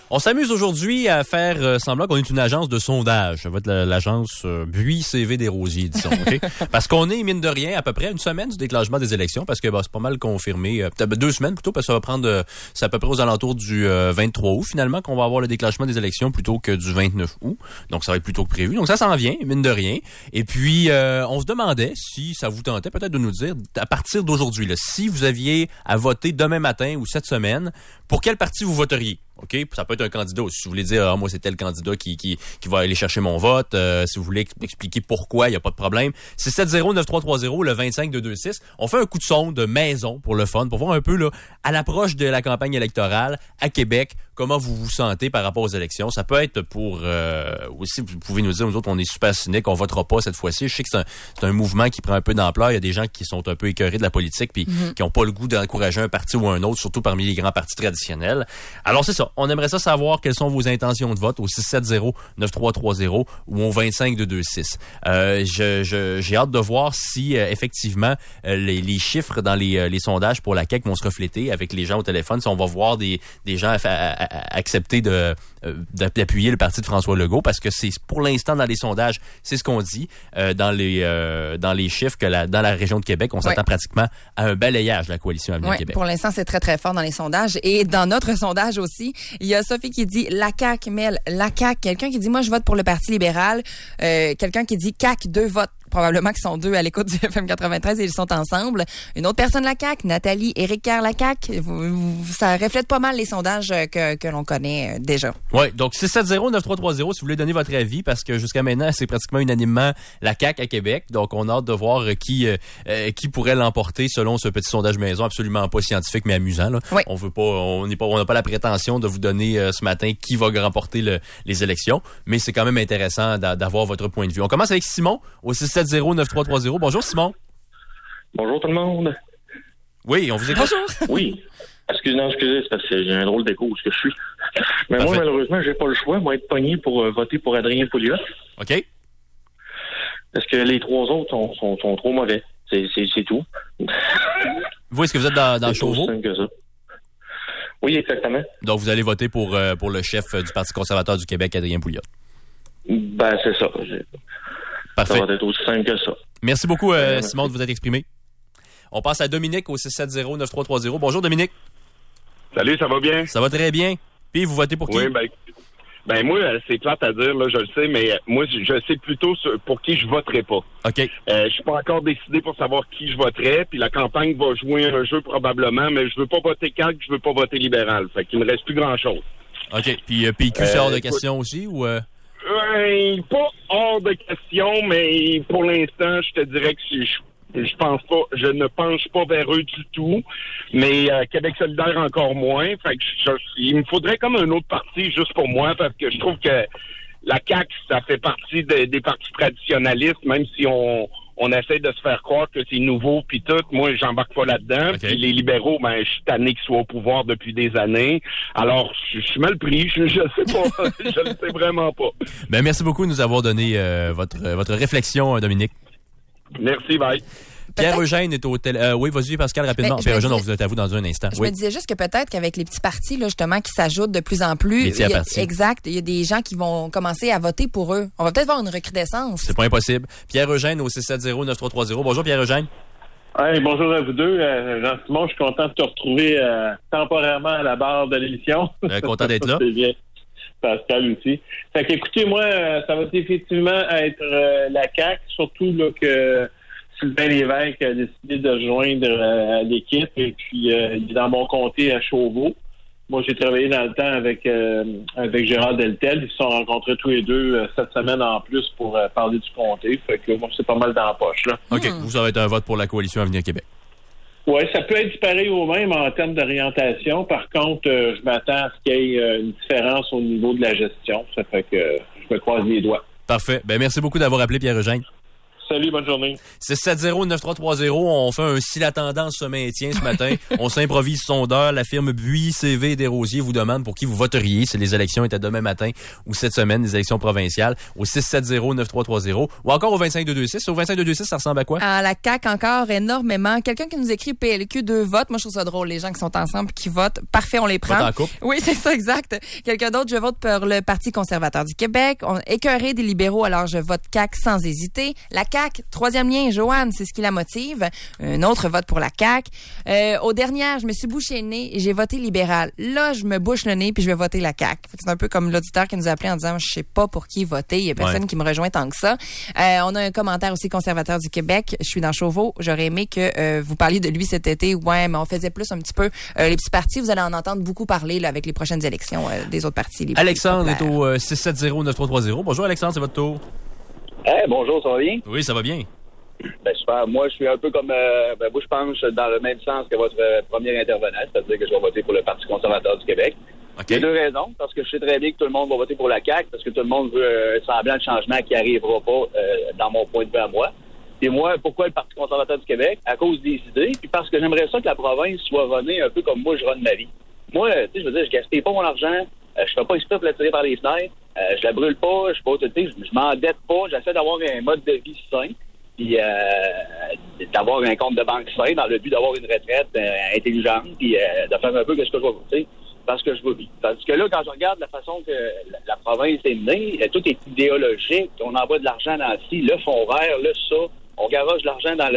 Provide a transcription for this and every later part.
On s'amuse aujourd'hui à faire semblant qu'on est une agence de sondage. Ça va être l'agence Buis CV des Rosiers, disons. Okay? Parce qu'on est, mine de rien, à peu près une semaine du déclenchement des élections, parce que c'est pas mal confirmé. 2 semaines plutôt, parce que ça va prendre... c'est à peu près aux alentours du 23 août, finalement, qu'on va avoir le déclenchement des élections plutôt que du 29 août. Donc, ça va être plus tôt que prévu. Donc, ça s'en vient, mine de rien. Et puis, on se demandait si ça vous tentait peut-être de nous dire, à partir d'aujourd'hui, là, si vous aviez à voter demain matin ou cette semaine, pour quel parti vous voteriez? OK? Ça peut être un candidat. Si vous voulez dire, moi, c'est tel candidat qui va aller chercher mon vote. Si vous voulez expliquer pourquoi, il n'y a pas de problème. C'est 770-9330, le 25-226. On fait un coup de sonde maison pour le fun, pour voir un peu, là, à l'approche de la campagne électorale à Québec, comment vous vous sentez par rapport aux élections. Ça peut être pour... aussi, vous pouvez nous dire, nous autres, on est super cyniques, on votera pas cette fois-ci. Je sais que c'est un mouvement qui prend un peu d'ampleur. Il y a des gens qui sont un peu écœurés de la politique puis qui n'ont pas le goût d'encourager un parti ou un autre, surtout parmi les grands partis traditionnels. Alors, c'est ça. On aimerait ça savoir quelles sont vos intentions de vote au 670-9330 ou au 25-226. J'ai hâte de voir si, effectivement, les chiffres dans les sondages pour la CAQ vont se refléter avec les gens au téléphone. Si on va voir des gens accepter d'appuyer le parti de François Legault, parce que c'est pour l'instant dans les sondages, c'est ce qu'on dit dans les chiffres que dans la région de Québec, on s'attend pratiquement à un balayage de la coalition Avenir Québec. Pour l'instant, c'est très très fort dans les sondages, et dans notre sondage aussi, il y a Sophie qui dit la CAQ, Mel, la CAQ, quelqu'un qui dit moi je vote pour le Parti libéral, quelqu'un qui dit CAQ 2 votes. Probablement qu'ils sont 2 à l'écoute du FM 93 et ils sont ensemble. Une autre personne, la CAQ, Nathalie, Éric Kerr, la CAQ. Ça reflète pas mal les sondages que l'on connaît déjà. Oui, donc 670-9330 si vous voulez donner votre avis, parce que jusqu'à maintenant, c'est pratiquement unanimement la CAQ à Québec. Donc, on a hâte de voir qui pourrait l'emporter selon ce petit sondage maison, absolument pas scientifique, mais amusant. Là. Oui. On n'a pas la prétention de vous donner ce matin qui va remporter les élections, mais c'est quand même intéressant d'avoir votre point de vue. On commence avec Simon au 670-9330. Bonjour, Simon. Bonjour, tout le monde. Oui, on vous écoute. Bonjour. Oui. Excusez, c'est parce que j'ai un drôle d'écho où je suis. Mais Parfait. Moi, malheureusement, j'ai pas le choix. Moi, être pogné pour voter pour Adrien Pouliot. OK. Parce que les 3 autres sont trop mauvais. C'est tout. Vous, est-ce que vous êtes dans Chauveau? C'est que ça. Oui, exactement. Donc, vous allez voter pour le chef du Parti conservateur du Québec, Adrien Pouliot. Ben, c'est ça. Parfait. Ça va être aussi simple que ça. Merci beaucoup, Simon, de vous être exprimé. On passe à Dominique au 670-9330. Bonjour, Dominique. Salut, ça va bien? Ça va très bien. Puis, vous votez pour qui? Oui, ben moi, c'est plate à dire, là, je le sais, mais moi, je sais plutôt pour qui je voterai pas. OK. Je suis pas encore décidé pour savoir qui je voterai, puis la campagne va jouer un jeu probablement, mais je veux pas voter CAQ, je veux pas voter libéral. Fait qu'il me reste plus grand-chose. OK. Puis PQ, c'est hors de question aussi, ou... Pas hors de question, mais pour l'instant, je te dirais que je pense pas, je ne penche pas vers eux du tout, mais Québec solidaire encore moins. Fait que il me faudrait comme un autre parti juste pour moi, parce que je trouve que la CAQ, ça fait partie des partis traditionnalistes, même si on essaie de se faire croire que c'est nouveau puis tout. Moi, j'embarque pas là-dedans. Okay. Puis les libéraux, je suis tanné qu'ils soient au pouvoir depuis des années. Alors, je suis mal pris. Je sais pas. Je ne sais vraiment pas. Merci beaucoup de nous avoir donné votre réflexion, Dominique. Merci, bye. Pierre-Eugène est au oui, vas-y, Pascal, rapidement. Pierre-Eugène, on vous est à vous dans un instant. Je me disais juste que peut-être qu'avec les petits partis, là, justement, qui s'ajoutent de plus en plus. Les tiers partis. Exact. Il y a des gens qui vont commencer à voter pour eux. On va peut-être voir une recrudescence. C'est pas impossible. Pierre-Eugène au 670-9330. Bonjour, Pierre-Eugène. Hey, bonjour à vous deux. Jean-Simon, je suis content de te retrouver temporairement à la barre de l'émission. Content d'être là. C'est bien. Pascal aussi. Fait qu'écoutez, moi, ça va effectivement être la CAQ, surtout là que Sylvain Lévesque a décidé de rejoindre l'équipe, et puis il est dans mon comté à Chauveau. Moi, j'ai travaillé dans le temps avec Gérard Deltel. Ils se sont rencontrés tous les deux cette semaine en plus pour parler du comté. Fait que moi, c'est pas mal dans la poche, là. OK. Vous, ça va être un vote pour la coalition Avenir Québec. Oui, ça peut être pareil au même en termes d'orientation. Par contre, je m'attends à ce qu'il y ait une différence au niveau de la gestion. Ça fait que je me croise les doigts. Parfait. Merci beaucoup d'avoir appelé, Pierre-Eugène. Salut, bonne journée. 670-9330, on fait un si la tendance se maintient ce matin. On s'improvise sondeur. La firme Buis CV Desrosiers vous demande pour qui vous voteriez si les élections étaient demain matin ou cette semaine, les élections provinciales, au 670-9330 ou encore au 25226. Au 25226, ça ressemble à quoi? À la CAQ encore énormément. Quelqu'un qui nous écrit PLQ 2 votes. Moi, je trouve ça drôle, les gens qui sont ensemble qui votent. Parfait, on les prend. Vote en couple. Oui, c'est ça, exact. Quelqu'un d'autre, je vote pour le Parti conservateur du Québec. On écœuré des libéraux, alors je vote CAQ sans hésiter. La CAQ, troisième lien, Joanne, c'est ce qui la motive. Un autre vote pour la CAQ. Aux dernières, je me suis bouché le nez et j'ai voté libéral. Là, je me bouche le nez puis je vais voter la CAQ. C'est un peu comme l'auditeur qui nous a appelé en disant, je sais pas pour qui voter. Il y a personne qui me rejoint tant que ça. On a un commentaire aussi conservateur du Québec. Je suis dans Chauveau. J'aurais aimé que vous parliez de lui cet été. Ouais, mais on faisait plus un petit peu les petits partis. Vous allez en entendre beaucoup parler là, avec les prochaines élections des autres partis. Alexandre est au 670-9330. Bonjour Alexandre, c'est votre tour. Bonjour, ça va bien? Oui, ça va bien. Ben super. Moi, je suis un peu comme... moi, je pense dans le même sens que votre premier intervenant, c'est-à-dire que je vais voter pour le Parti conservateur du Québec. Okay. Il y a deux raisons. Parce que je sais très bien que tout le monde va voter pour la CAQ, parce que tout le monde veut un semblant de changement qui n'arrivera pas dans mon point de vue à moi. Et moi, pourquoi le Parti conservateur du Québec? À cause des idées, puis parce que j'aimerais ça que la province soit runnée un peu comme moi, je run ma vie. Moi, tu sais, je veux dire, je gaspille pas mon argent, je fais pas exprès pour la tirer par les fenêtres, je la brûle pas, je suis pas autorité, je m'endette pas, j'essaie d'avoir un mode de vie sain, puis d'avoir un compte de banque sain dans le but d'avoir une retraite intelligente, puis de faire un peu ce que je vais voter parce que je veux vivre. Parce que là, quand je regarde la façon que la province est menée, tout est idéologique, on envoie de l'argent dans le fonds vert, là, ça, on garoche de l'argent dans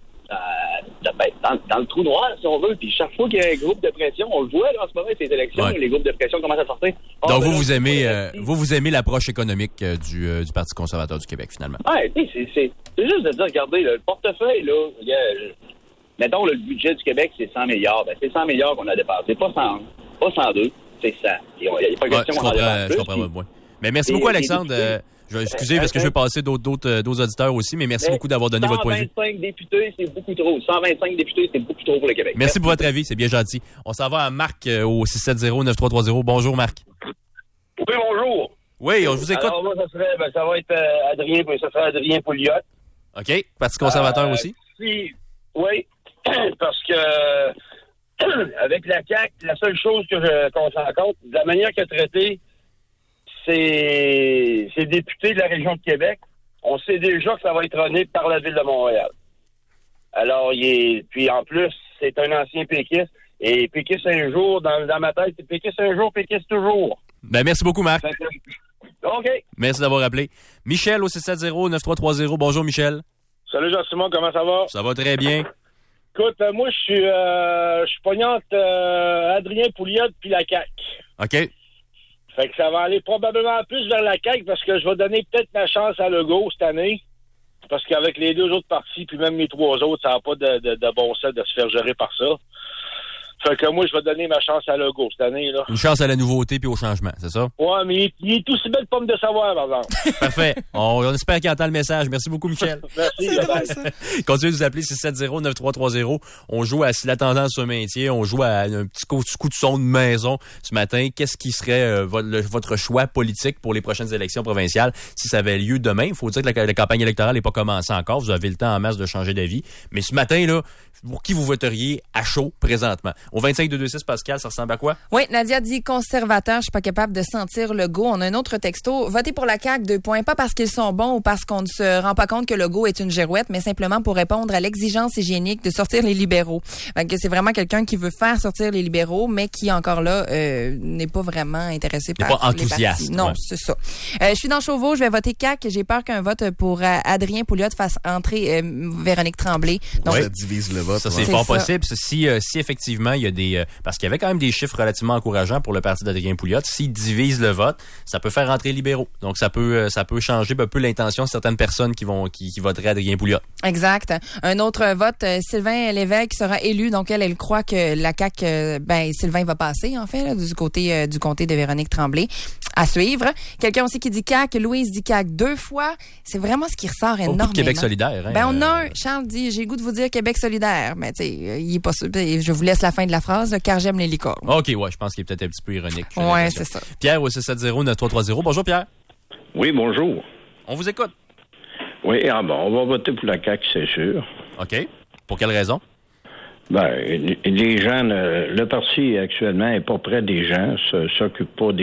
le trou noir, si on veut. Puis chaque fois qu'il y a un groupe de pression, on le voit là, en ce moment, ces élections, les groupes de pression commencent à sortir. Donc, vous aimez l'approche économique du Parti conservateur du Québec, finalement. Oui, c'est juste de dire, regardez, le portefeuille, là, mettons, le budget du Québec, c'est 100 milliards. Ben, c'est 100 milliards qu'on a dépassé. Pas 100, pas 102, c'est 100. Il n'y a pas question qu'on en dépasse plus. Je comprends votre point. Mais merci beaucoup, Alexandre. Je vais excuser parce que je vais passer d'autres auditeurs aussi, mais merci beaucoup d'avoir donné votre point de vue. 125 députés, c'est beaucoup trop. 125 députés, c'est beaucoup trop pour le Québec. Merci pour votre avis, c'est bien gentil. On s'en va à Marc au 670-9330. Bonjour, Marc. Oui, bonjour. Oui, on vous écoute. Alors, moi, ça va être ça sera Adrien Pouliot. OK. Parti conservateur aussi? Oui, parce que avec la CAQ, la seule chose qu'on s'en compte, de la manière qu'il a traité ces députés de la région de Québec, on sait déjà que ça va être runné par la Ville de Montréal. Alors, puis en plus, c'est un ancien péquiste, et péquiste un jour, dans ma tête, c'est péquiste un jour, péquiste toujours. Ben, merci beaucoup, Marc. OK. Merci d'avoir appelé. Michel au 670-9330. Bonjour, Michel. Salut, Jean-Simon, comment ça va? Ça va très bien. Écoute, moi, je suis pognante Adrien Pouliot puis la CAQ. OK. Fait que ça va aller probablement plus vers la CAQ parce que je vais donner peut-être ma chance à Legault cette année. Parce qu'avec les deux autres partis, puis même les trois autres, ça n'a pas de bon sens de se faire gérer par ça. Fait que moi, je vais donner ma chance à Legault cette année, là. Une chance à la nouveauté puis au changement, c'est ça? Ouais, mais il est aussi belle pomme de savoir, par exemple. Parfait. On espère qu'il entend le message. Merci beaucoup, Michel. Merci. Continuez de nous appeler 670-9330. On joue à si la tendance se maintient. On joue à un petit coup de son de maison ce matin. Qu'est-ce qui serait votre choix politique pour les prochaines élections provinciales si ça avait lieu demain? Il faut dire que la campagne électorale n'est pas commencée encore. Vous avez le temps en masse de changer d'avis. Mais ce matin, là, pour qui vous voteriez à chaud présentement? Au 25226, Pascal, ça ressemble à quoi? Oui, Nadia dit conservateur, je suis pas capable de sentir Legault. On a un autre texto. Votez pour la CAQ, 2 points. Pas parce qu'ils sont bons ou parce qu'on ne se rend pas compte que Legault est une girouette, mais simplement pour répondre à l'exigence hygiénique de sortir les libéraux. Fait que c'est vraiment quelqu'un qui veut faire sortir les libéraux, mais qui, encore là, n'est pas vraiment intéressé par pas enthousiaste. Non, ouais. c'est ça. Je suis dans Chauveau, je vais voter CAQ. J'ai peur qu'un vote pour Adrien Pouliot fasse entrer Véronique Tremblay. Donc, ça divise le vote. Ça, c'est fort possible. Si effectivement, il y a des... parce qu'il y avait quand même des chiffres relativement encourageants pour le parti d'Adrien Pouliot. S'il divise le vote, ça peut faire rentrer les libéraux. Donc, ça peut changer un peu l'intention de certaines personnes qui voteraient Adrien Pouliot. Exact. Un autre vote, Sylvain Lévesque sera élu. Donc, elle croit que la CAQ, Sylvain va passer, en fait, là, du côté du comté de Véronique Tremblay. À suivre. Quelqu'un aussi qui dit CAQ. Louise dit CAQ 2 fois. C'est vraiment ce qui ressort énormément. Beaucoup de Québec solidaire. Hein, on a un. Charles dit, j'ai le goût de vous dire Québec solidaire. Mais tu sais, il est pas sûr. Je vous laisse la fin de la phrase, là, car j'aime les licornes. OK, ouais, je pense qu'il est peut-être un petit peu ironique. Ouais, c'est ça. Pierre au 670-9330. Bonjour, Pierre. Oui, bonjour. On vous écoute. Oui, on va voter pour la CAQ, c'est sûr. OK. Pour quelle raison? Les gens, le parti actuellement est pas près des gens, s'occupe pas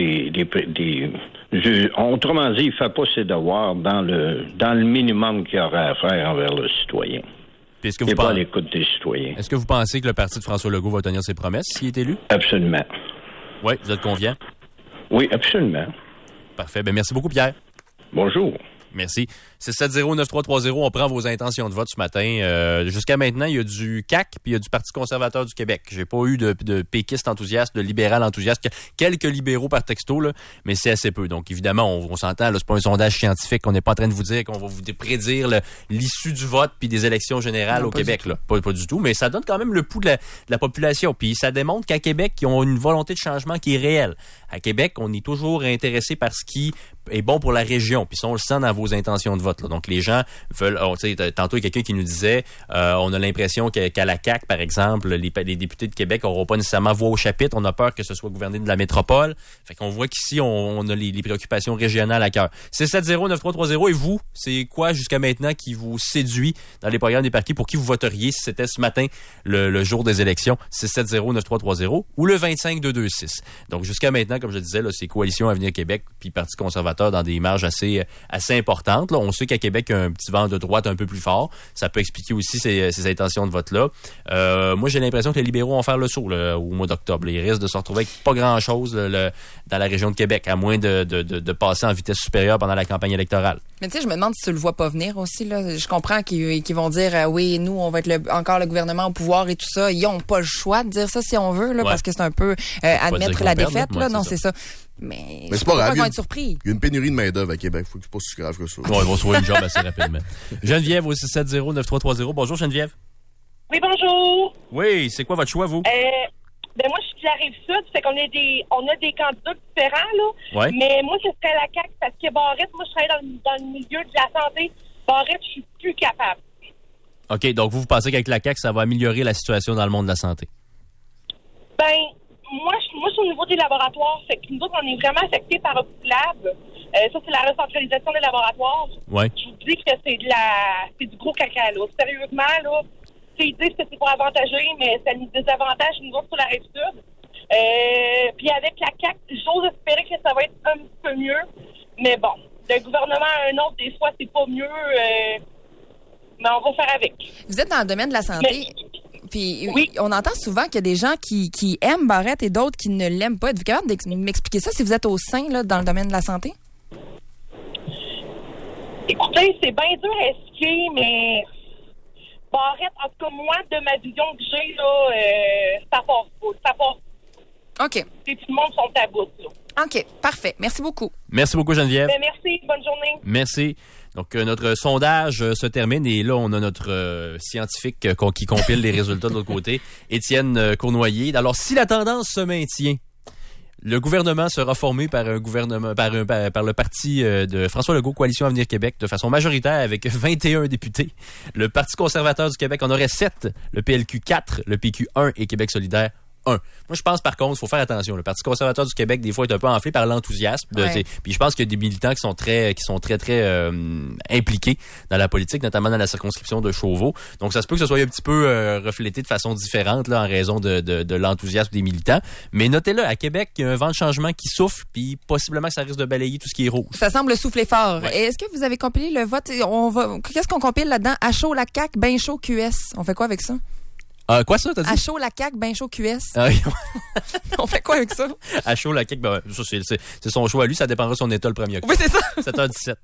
autrement dit, il fait pas ses devoirs dans le minimum qu'il aurait à faire envers le citoyen. Puis est-ce que pas à l'écoute des citoyens. Est-ce que vous pensez que le parti de François Legault va tenir ses promesses s'il est élu? Absolument. Oui, vous êtes confiant? Oui, absolument. Parfait. Ben merci beaucoup, Pierre. Bonjour. Merci. 670-9330, on prend vos intentions de vote ce matin. Jusqu'à maintenant, il y a du CAQ puis il y a du Parti conservateur du Québec. J'ai pas eu de péquistes enthousiastes, de libéral enthousiastes. Quelques libéraux par texto, là, mais c'est assez peu. Donc, évidemment, on s'entend, là, c'est pas un sondage scientifique. On n'est pas en train de vous dire qu'on va vous prédire l'issue du vote puis des élections générales au Québec. Là. Pas du tout, mais ça donne quand même le pouls de la population. Puis ça démontre qu'à Québec, ils ont une volonté de changement qui est réelle. À Québec, on est toujours intéressé par ce qui est bon pour la région. Puis ça, on le sent dans vos intentions de vote. Là. Donc, les gens veulent... tantôt, il y a quelqu'un qui nous disait on a l'impression qu'à la CAQ, par exemple, les députés de Québec n'auront pas nécessairement voix au chapitre. On a peur que ce soit gouverné de la métropole. Fait qu'on voit qu'ici, on a les préoccupations régionales à cœur. 670-9330. Et vous, c'est quoi jusqu'à maintenant qui vous séduit dans les programmes des partis? Pour qui vous voteriez si c'était ce matin le jour des élections? 670-9330 ou le 25226. Donc, jusqu'à maintenant, comme je le disais, là, c'est Coalition Avenir Québec puis Parti conservateur dans des marges assez importantes. Là. On sait qu'à Québec, il y a un petit vent de droite un peu plus fort. Ça peut expliquer aussi ces intentions de vote-là. Moi, j'ai l'impression que les libéraux vont faire le saut là, au mois d'octobre. Ils risquent de se retrouver avec pas grand-chose dans la région de Québec, à moins de passer en vitesse supérieure pendant la campagne électorale. Mais tu sais, je me demande si tu le vois pas venir aussi. Là. Je comprends qu'ils vont dire oui, nous, on va être encore le gouvernement au pouvoir et tout ça. Ils n'ont pas le choix de dire ça si on veut, là, parce que c'est un peu admettre la défaite. Là. Non, c'est ça. Mais c'est pas grave. Ils vont être surpris. Il y a une pénurie de main-d'œuvre à Québec. Faut que c'est pas si grave que ça. Ouais, ils vont trouver une job assez rapidement. Geneviève au 670-9330. Bonjour, Geneviève. Oui, bonjour. Oui, c'est quoi votre choix, vous? Moi, je suis de la Rive-Sud, fait qu'on a des candidats différents, là. Ouais. Mais moi, ce serait la CAQ, parce que Barrette, moi, je travaille dans le milieu de la santé. Barrette, je suis plus capable. OK, donc vous pensez qu'avec la CAQ, ça va améliorer la situation dans le monde de la santé? Moi, c'est au niveau des laboratoires. Fait que nous autres, on est vraiment affectés par Oculab. Ça, c'est la recentralisation des laboratoires. Ouais. Je vous dis que c'est du gros caca, là. Sérieusement, là, ils disent que c'est pour avantager, mais ça nous désavantage nous autres sur la Rive-Sud. Puis avec la CAQ, j'ose espérer que ça va être un petit peu mieux. Mais bon, d'un gouvernement à un autre, des fois, c'est pas mieux. Mais on va faire avec. Vous êtes dans le domaine de la santé. Puis oui. On entend souvent qu'il y a des gens qui aiment Barrette et d'autres qui ne l'aiment pas. Êtes-vous capable de m'expliquer ça si vous êtes au sein là, dans le domaine de la santé? Écoutez, c'est bien dur à expliquer, mais Barrette, en tout cas, moi, de ma vision que j'ai, là, ça passe pas. Ça passe. OK. Et tout le monde sont à bout, là. OK, parfait. Merci beaucoup. Merci beaucoup, Geneviève. Merci, bonne journée. Merci. Donc, notre sondage se termine et là, on a notre scientifique qui compile les résultats de l'autre côté, Étienne Cournoyer. Alors, si la tendance se maintient, le gouvernement sera formé par le parti de François Legault, Coalition Avenir Québec, de façon majoritaire avec 21 députés. Le Parti conservateur du Québec en aurait 7, le PLQ 4, le PQ 1 et Québec solidaire 1. Moi, je pense, par contre, il faut faire attention. Le Parti conservateur du Québec, des fois, est un peu enflé par l'enthousiasme. Puis je pense qu'il y a des militants qui sont très impliqués dans la politique, notamment dans la circonscription de Chauveau. Donc, ça se peut que ce soit un petit peu reflété de façon différente là, en raison de l'enthousiasme des militants. Mais notez-le, à Québec, il y a un vent de changement qui souffle, puis possiblement que ça risque de balayer tout ce qui est rouge. Ça semble souffler fort. Ouais. Est-ce que vous avez compilé le vote? Qu'est-ce qu'on compile là-dedans? À chaud, la CAQ, ben chaud, QS. On fait quoi avec ça? Quoi ça, t'as dit? À chaud, la CAQ, ben chaud, QS. Ah oui. On fait quoi avec ça? À chaud, la CAQ, ça, c'est son choix à lui. Ça dépendra de son état le 1er octobre. Oui, c'est ça. 7h17.